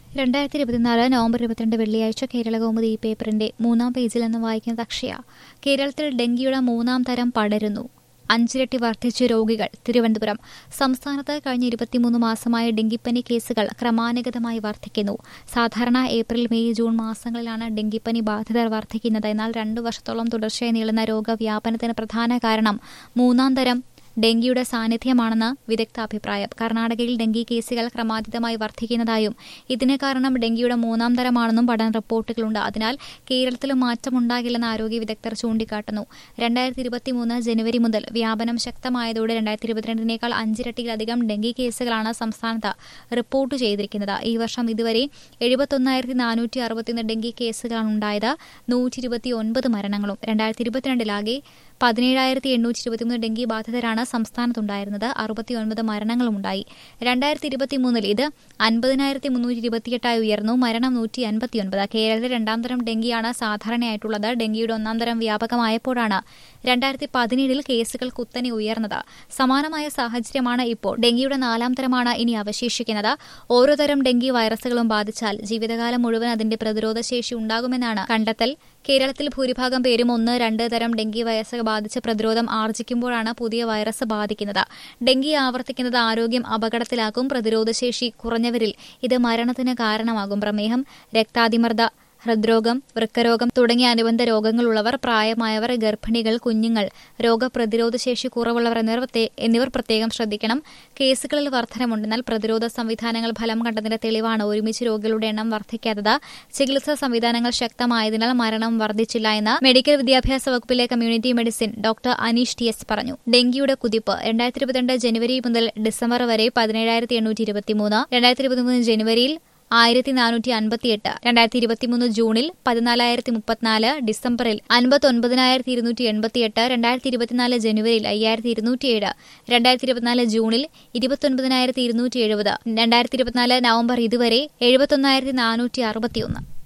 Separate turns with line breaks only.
2024 November 22 വെള്ളിയാഴ്ച കേരളകൗമുദി ഈ പേപ്പറിന്റെ 3-ാം പേജിൽ നിന്ന് വായിക്കുന്നത് അക്ഷയ. കേരളത്തിൽ ഡെങ്കിയുടെ 3-ാം തരം പടരുന്നു. 5 ഇരട്ടി വർദ്ധിച്ചു രോഗികൾ. തിരുവനന്തപുരം. സംസ്ഥാനത്ത് കഴിഞ്ഞ 23 മാസമായി ഡെങ്കിപ്പനി കേസുകൾ ക്രമാനുഗതമായി വർദ്ധിക്കുന്നു. സാധാരണ ഏപ്രിൽ, മെയ്, ജൂൺ മാസങ്ങളിലാണ് ഡെങ്കിപ്പനി ബാധിതർ വർദ്ധിക്കുന്നത്. എന്നാൽ 2 വർഷത്തോളം തുടർച്ചയായി നീളുന്ന രോഗവ്യാപനത്തിന് പ്രധാന കാരണം 3-ാം തരം ഡെങ്കിയുടെ സാന്നിധ്യമാണെന്ന് വിദഗ്ധാഭിപ്രായം. കർണാടകയിൽ ഡെങ്കി കേസുകൾ ക്രമാതീതമായി വർദ്ധിക്കുന്നതായും ഇതിന് കാരണം ഡെങ്കിയുടെ 3-ാം തരമാണെന്നും പഠന റിപ്പോർട്ടുകളുണ്ട്. അതിനാൽ കേരളത്തിലും മാറ്റമുണ്ടാകില്ലെന്ന് ആരോഗ്യ വിദഗ്ധർ ചൂണ്ടിക്കാട്ടുന്നു. 2023 ജനുവരി മുതൽ വ്യാപനം ശക്തമായതോടെ 2022 5 ഇരട്ടിയിലധികം ഡെങ്കി കേസുകളാണ് സംസ്ഥാനത്ത് റിപ്പോർട്ട് ചെയ്തിരിക്കുന്നത്. ഈ വർഷം ഇതുവരെ 71,461 ഡെങ്കി കേസുകളാണ് ഉണ്ടായത്. 129 മരണങ്ങളും. 2022 17,823 ഡെങ്കി ബാധിതരാണ് സംസ്ഥാനത്തുണ്ടായിരുന്നത്. 69 മരണങ്ങളുമുണ്ടായി. 2023 ഇത് 50,328 ഉയർന്നു. മരണം 159. കേരളത്തിൽ 2-ാം തരം ഡെങ്കിയാണ് സാധാരണയായിട്ടുള്ളത്. ഡെങ്കിയുടെ 1-ാം തരം വ്യാപകമായപ്പോഴാണ് 2017 കേസുകൾ കുത്തനെ ഉയർന്നത്. സമാനമായ സാഹചര്യമാണ് ഇപ്പോൾ. ഡെങ്കിയുടെ 4-ാം തരമാണ് ഇനി അവശേഷിക്കുന്നത്. ഓരോ തരം ഡെങ്കി വൈറസുകളും ബാധിച്ചാൽ ജീവിതകാലം മുഴുവൻ അതിന്റെ പ്രതിരോധശേഷി ഉണ്ടാകുമെന്നാണ് കണ്ടെത്തൽ. കേരളത്തിൽ ഭൂരിഭാഗം പേരും 1-2 തരം ഡെങ്കി വൈറസ് ബാധിച്ച് പ്രതിരോധം ആർജിക്കുമ്പോഴാണ് പുതിയ വൈറസ് ബാധിക്കുന്നത്. ഡെങ്കി ആവർത്തിക്കുന്നത് ആരോഗ്യം അപകടത്തിലാക്കും. പ്രതിരോധശേഷി കുറഞ്ഞവരിൽ ഇത് മരണത്തിന് കാരണമാകും. പ്രമേഹം, രക്താതിമർദ്ദ, ഹൃദ്രോഗം, വൃക്കരോഗം തുടങ്ങിയ അനുബന്ധ രോഗങ്ങളുള്ളവർ, പ്രായമായവർ, ഗർഭിണികൾ, കുഞ്ഞുങ്ങൾ, രോഗപ്രതിരോധശേഷി കുറവുള്ളവർ എന്നിവർ പ്രത്യേകം ശ്രദ്ധിക്കണം. കേസുകളിൽ വർധനമുണ്ടെന്നാൽ പ്രതിരോധ സംവിധാനങ്ങൾ ഫലം കണ്ടതിന്റെ തെളിവാണ്. ഒരുമിച്ച് രോഗികളുടെ എണ്ണം വർദ്ധിക്കാത്തത്. ചികിത്സാ സംവിധാനങ്ങൾ ശക്തമായതിനാൽ മരണം വർദ്ധിച്ചില്ല എന്ന് മെഡിക്കൽ വിദ്യാഭ്യാസ വകുപ്പിലെ community medicine doctor Aneesh T S. പറഞ്ഞു. ഡെങ്കിയുടെ കുതിപ്പ്. 2022 ജനുവരി മുതൽ ഡിസംബർ വരെ 17,823, 2023 ജനുവരിയിൽ 1,458, 2023 ജൂണിൽ 14,034, ഡിസംബറിൽ 59,288, 2024 ജനുവരിയിൽ 5,207, 2024 ജൂണിൽ 29,270, 2024 നവംബർ ഇതുവരെ 71,461.